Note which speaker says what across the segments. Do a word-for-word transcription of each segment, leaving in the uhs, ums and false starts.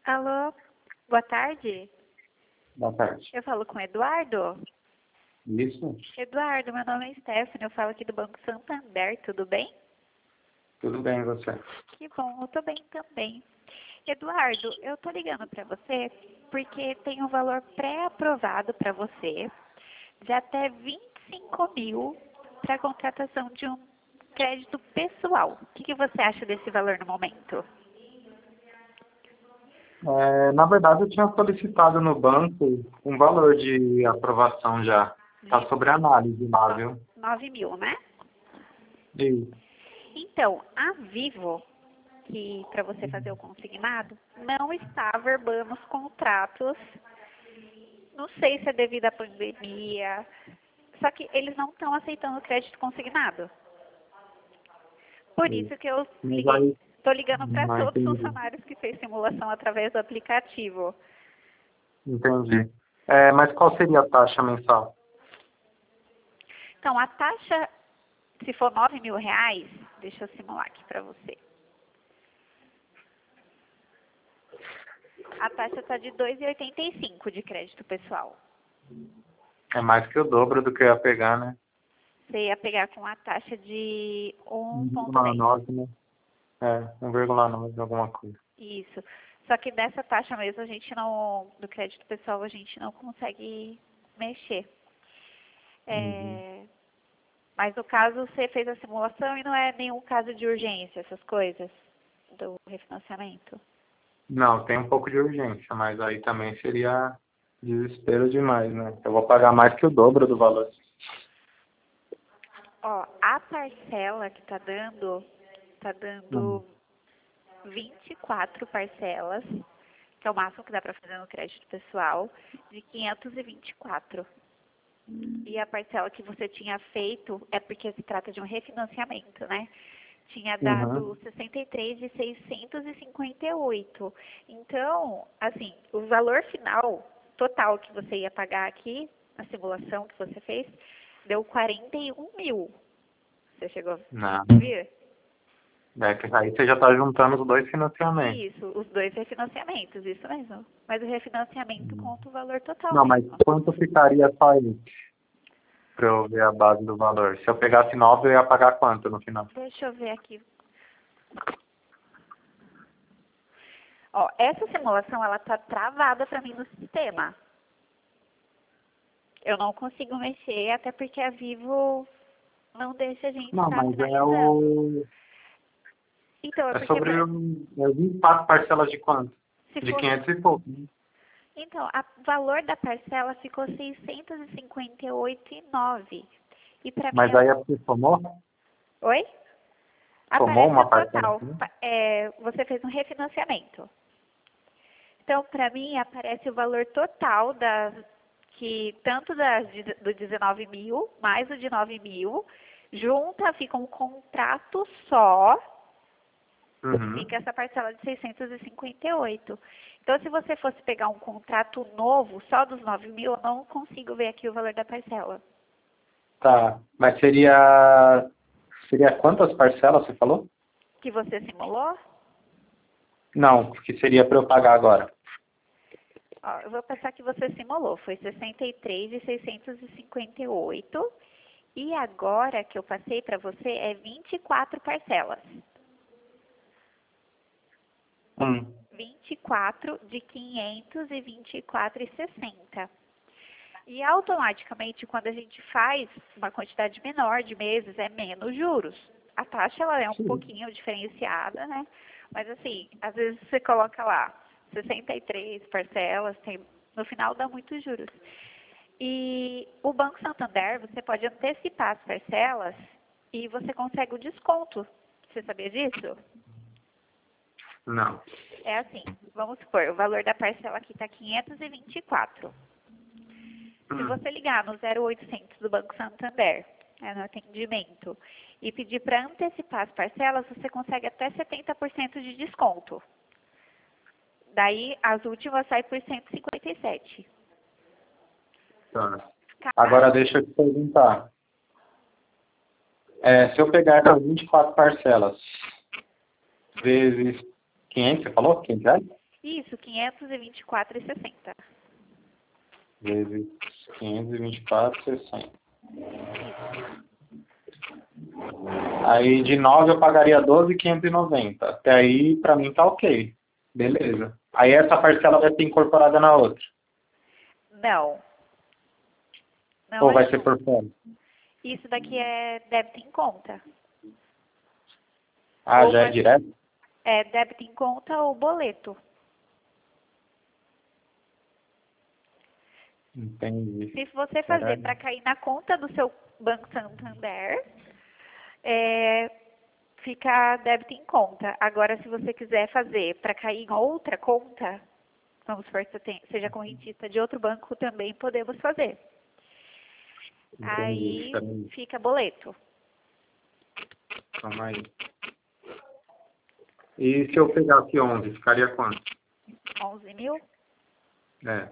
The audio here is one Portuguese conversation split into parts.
Speaker 1: Alô, boa tarde.
Speaker 2: Boa tarde.
Speaker 1: Eu falo com o Eduardo.
Speaker 2: Isso?
Speaker 1: Eduardo, meu nome é Stephanie, eu falo aqui do Banco Santander, tudo bem?
Speaker 2: Tudo bem, e você?
Speaker 1: Que bom, eu tô bem também. Eduardo, eu tô ligando para você porque tem um valor pré-aprovado para você de até vinte e cinco mil para a contratação de um crédito pessoal. O que, que você acha desse valor no momento?
Speaker 2: É, na verdade, eu tinha solicitado no banco um valor de aprovação já. Está sobre análise lá, viu?
Speaker 1: nove mil, né?
Speaker 2: Isso.
Speaker 1: Então, a Vivo, que para você fazer o consignado, não está averbando os contratos. Não sei se é devido à pandemia, só que eles não estão aceitando crédito consignado. Por isso que eu
Speaker 2: Mas
Speaker 1: liguei,
Speaker 2: aí,
Speaker 1: estou ligando para
Speaker 2: não
Speaker 1: todos os
Speaker 2: entendi.
Speaker 1: funcionários que fez simulação através do aplicativo.
Speaker 2: Entendi. É, mas qual seria a taxa mensal?
Speaker 1: Então, a taxa, se for nove mil reais, deixa eu simular aqui para você. A taxa está de dois vírgula oitenta e cinco de crédito pessoal.
Speaker 2: É mais que o dobro do que eu ia pegar, né?
Speaker 1: Você ia pegar com a taxa de um vírgula dez.
Speaker 2: um vírgula nove, né? É, um vírgula nove, alguma coisa.
Speaker 1: Isso. Só que dessa taxa mesmo a gente não, do crédito pessoal a gente não consegue mexer.
Speaker 2: Uhum.
Speaker 1: É, mas no caso você fez a simulação e não é nenhum caso de urgência, essas coisas do refinanciamento.
Speaker 2: Não, tem um pouco de urgência, mas aí também seria desespero demais, né? Eu vou pagar mais que o dobro do valor.
Speaker 1: Ó, a parcela que tá dando, tá
Speaker 2: Uhum.
Speaker 1: dando vinte e quatro parcelas, que é o máximo que dá para fazer no crédito pessoal, de quinhentos e vinte e quatro. E a parcela que você tinha feito é porque se trata de um refinanciamento, né? Tinha
Speaker 2: Uhum.
Speaker 1: dado sessenta e três de seiscentos e cinquenta e oito. Então, assim, o valor final total que você ia pagar aqui, na simulação que você fez, deu quarenta e um mil. Você chegou a
Speaker 2: Não.
Speaker 1: ver?
Speaker 2: É que aí você já está juntando os dois financiamentos.
Speaker 1: Isso, os dois refinanciamentos, isso mesmo. Mas o refinanciamento conta o valor total
Speaker 2: Não, mas
Speaker 1: mesmo.
Speaker 2: quanto ficaria só isso? Para eu ver a base do valor. Se eu pegasse nove, eu ia pagar quanto no final?
Speaker 1: Deixa eu ver aqui. Ó, essa simulação, ela tá travada para mim no sistema. Eu não consigo mexer, até porque a Vivo não deixa a gente
Speaker 2: Não,
Speaker 1: estar
Speaker 2: mas é
Speaker 1: finalizando.
Speaker 2: o.
Speaker 1: Então, é
Speaker 2: É
Speaker 1: porque,
Speaker 2: sobre
Speaker 1: pra-
Speaker 2: o. É vinte e quatro parcelas de quanto?
Speaker 1: se
Speaker 2: De
Speaker 1: for...
Speaker 2: quinhentos e pouco. Né?
Speaker 1: Então, o valor da parcela ficou seiscentos e cinquenta e oito e nove. E para mim,
Speaker 2: Mas
Speaker 1: é...
Speaker 2: aí você somou?
Speaker 1: Oi?
Speaker 2: Somou
Speaker 1: Aparece o
Speaker 2: uma parcela
Speaker 1: total.
Speaker 2: assim?
Speaker 1: Pa- É, você fez um refinanciamento. Então, para mim, aparece o valor total das que tanto das de- do dezenove mil mais o de nove mil, junta, fica um contrato só,
Speaker 2: Uhum.
Speaker 1: fica essa parcela de seiscentos e cinquenta e oito. Então, se você fosse pegar um contrato novo, só dos nove mil, eu não consigo ver aqui o valor da parcela.
Speaker 2: Tá. Mas seria. Seria quantas parcelas você falou?
Speaker 1: Que você simulou?
Speaker 2: Não, que seria para eu pagar agora.
Speaker 1: Ó, eu vou pensar que você simulou, foi sessenta e três de seiscentos e cinquenta e oito. E agora que eu passei para você é vinte e quatro parcelas.
Speaker 2: Hum.
Speaker 1: vinte e quatro de quinhentos e vinte e quatro e sessenta. E automaticamente, quando a gente faz uma quantidade menor de meses, é menos juros. A taxa ela é um
Speaker 2: Sim.
Speaker 1: pouquinho diferenciada, né? Mas assim, às vezes você coloca lá sessenta e três parcelas, tem, no final dá muitos juros. E o Banco Santander, você pode antecipar as parcelas e você consegue o desconto. Você sabia disso?
Speaker 2: Não.
Speaker 1: É assim, vamos supor, o valor da parcela aqui está quinhentos e vinte e quatro. Se
Speaker 2: Hum.
Speaker 1: você ligar no zero oitocentos do Banco Santander, né, no atendimento, e pedir para antecipar as parcelas, você consegue até setenta por cento de desconto. Daí, as últimas saem por cento e cinquenta e sete.
Speaker 2: Tá. Agora
Speaker 1: Caro.
Speaker 2: deixa eu te perguntar. É, se eu pegar essas vinte e quatro parcelas vezes quinhentos, você falou? quinhentos reais?
Speaker 1: Isso, quinhentos e vinte e quatro reais e sessenta centavos.
Speaker 2: Vezes quinhentos e vinte e quatro reais e sessenta
Speaker 1: Isso.
Speaker 2: Aí de nove eu pagaria doze mil quinhentos e noventa. Até aí, pra mim, tá ok. Beleza. Aí essa parcela vai ser incorporada na outra.
Speaker 1: Não. Não
Speaker 2: Ou
Speaker 1: é
Speaker 2: vai ser
Speaker 1: junto.
Speaker 2: por fora?
Speaker 1: Isso daqui é débito em conta.
Speaker 2: Ah,
Speaker 1: Ou
Speaker 2: já é
Speaker 1: vai-
Speaker 2: direto?
Speaker 1: É débito em conta ou boleto.
Speaker 2: Entendi.
Speaker 1: Se você
Speaker 2: Será?
Speaker 1: fazer para cair na conta do seu Banco Santander, é, fica débito em conta. Agora, se você quiser fazer para cair em outra conta, vamos supor que você tem- seja correntista de outro banco, também podemos fazer.
Speaker 2: Entendi.
Speaker 1: Aí
Speaker 2: Espera aí.
Speaker 1: fica boleto.
Speaker 2: Calma aí. E se eu pegasse onze, ficaria quanto?
Speaker 1: onze mil?
Speaker 2: É.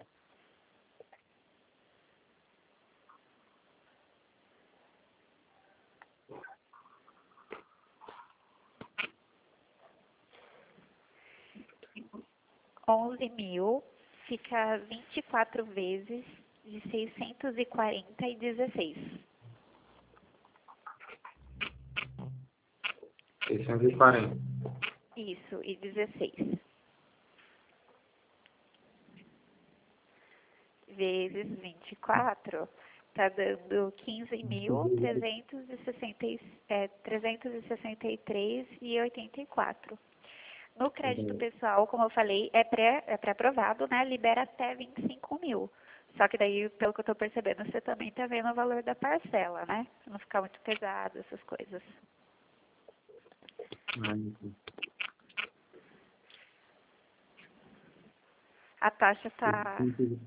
Speaker 1: onze mil fica vinte e quatro vezes de seiscentos e quarenta e dezesseis.
Speaker 2: seiscentos e quarenta.
Speaker 1: Isso, e dezesseis. Vezes vinte e quatro, tá dando quinze mil trezentos e sessenta e três e oitenta e quatro. No crédito pessoal, como eu falei, é pré, é pré-aprovado, né? Libera até vinte e cinco mil. Só que daí, pelo que eu estou percebendo, você também está vendo o valor da parcela, né? Pra não ficar muito pesado, essas coisas. A taxa está...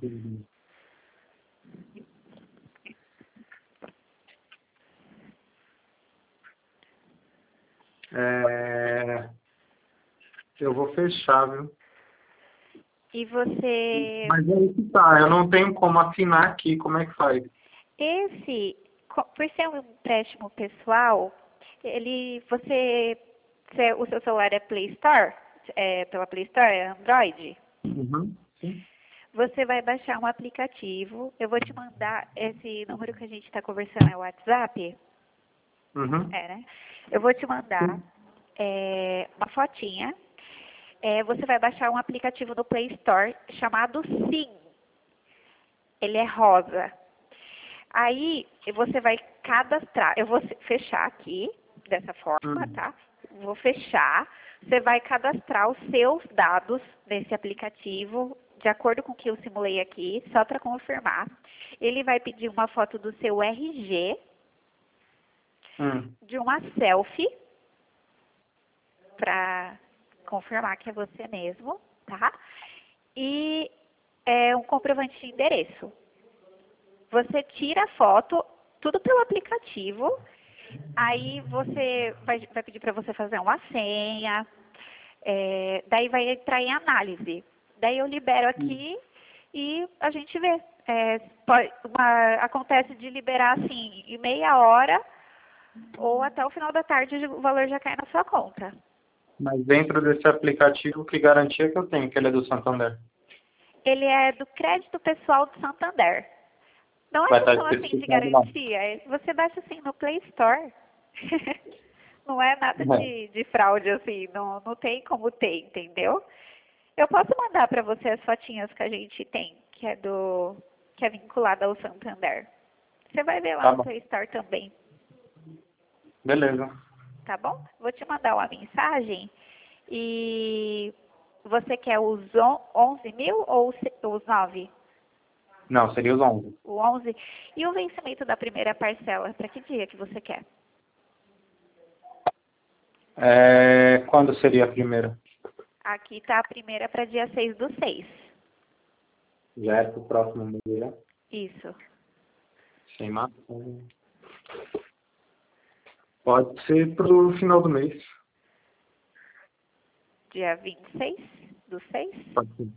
Speaker 2: É... Eu vou fechar, viu?
Speaker 1: E você...
Speaker 2: Mas aí que tá, eu não tenho como assinar aqui, como é que faz?
Speaker 1: Esse, co- por ser um empréstimo pessoal, ele, você, você- o seu celular é Play Store? É, pela Play Store, é Android?
Speaker 2: Uhum. Sim.
Speaker 1: Você vai baixar um aplicativo. Eu vou te mandar esse número que a gente está conversando, é o WhatsApp?
Speaker 2: Uhum.
Speaker 1: É, né? Eu vou te mandar
Speaker 2: Sim.
Speaker 1: é, uma fotinha. É, você vai baixar um aplicativo no Play Store chamado Sim. Ele é rosa. Aí você vai cadastrar. Eu vou fechar aqui dessa forma,
Speaker 2: Hum.
Speaker 1: tá? Vou fechar. Você vai cadastrar os seus dados nesse aplicativo, de acordo com o que eu simulei aqui, só para confirmar. Ele vai pedir uma foto do seu R G,
Speaker 2: Hum.
Speaker 1: de uma selfie, para confirmar que é você mesmo, tá? E é, um comprovante de endereço. Você tira a foto, tudo pelo aplicativo. Aí você vai, vai pedir para você fazer uma senha. É, daí vai entrar em análise. Daí eu libero aqui e a gente vê. É, pode- uma- acontece de liberar assim em meia hora ou até o final da tarde o valor já cai na sua conta.
Speaker 2: Mas dentro desse aplicativo, que garantia que eu tenho que ele é do Santander?
Speaker 1: Ele é do crédito pessoal do Santander. Não é
Speaker 2: Vai estar
Speaker 1: questão assim de
Speaker 2: especificado lá.
Speaker 1: garantia, é- você baixa assim no Play Store. Não é nada
Speaker 2: É.
Speaker 1: de, de fraude assim, não, não tem como ter, entendeu? Eu posso mandar para você as fotinhas que a gente tem, que é do que é vinculada ao Santander. Você vai ver lá
Speaker 2: Tá
Speaker 1: no
Speaker 2: bom.
Speaker 1: Play Store também,
Speaker 2: Beleza.
Speaker 1: tá bom? Vou te mandar uma mensagem e você quer os on- onze mil ou os se- os nove?
Speaker 2: Não, seria os onze.
Speaker 1: O onze. E o vencimento da primeira parcela, para que dia que você quer?
Speaker 2: É... Quando seria a primeira?
Speaker 1: Aqui está a primeira para dia seis do seis.
Speaker 2: Já é pro próximo mês, né?
Speaker 1: Isso.
Speaker 2: Sem mata. Pode ser pro final do mês.
Speaker 1: Dia vinte e seis do seis.
Speaker 2: Pode ser.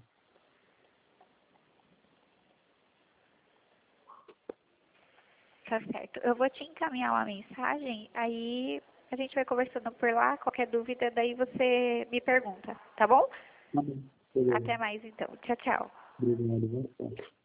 Speaker 1: Tá certo. Eu vou te encaminhar uma mensagem, aí a gente vai conversando por lá. Qualquer dúvida, daí você me pergunta, tá bom?
Speaker 2: Tá bom. Beleza.
Speaker 1: Até mais então. Tchau, tchau.
Speaker 2: Obrigado, você.